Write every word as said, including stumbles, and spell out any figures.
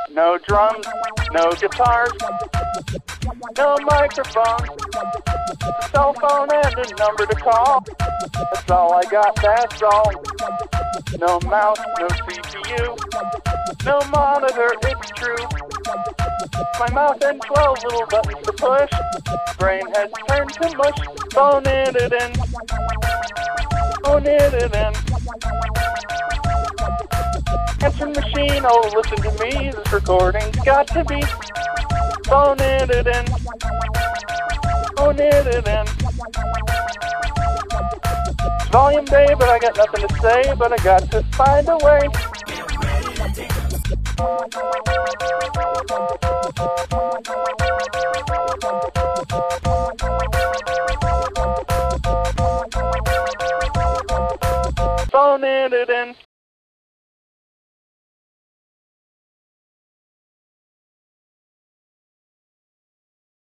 No drums, no guitars, no microphone, a cell phone and a number to call. That's all I got, that's all. No mouse, no C P U, no monitor, it's true. My mouth and twelve little buttons to push. Brain has turned to mush. Phone it in. Phone it in. Answer machine, oh listen to me. This recording's got to be. Phone it in. Phone it in. Volume day, but I got nothing to say. But I got to find a way.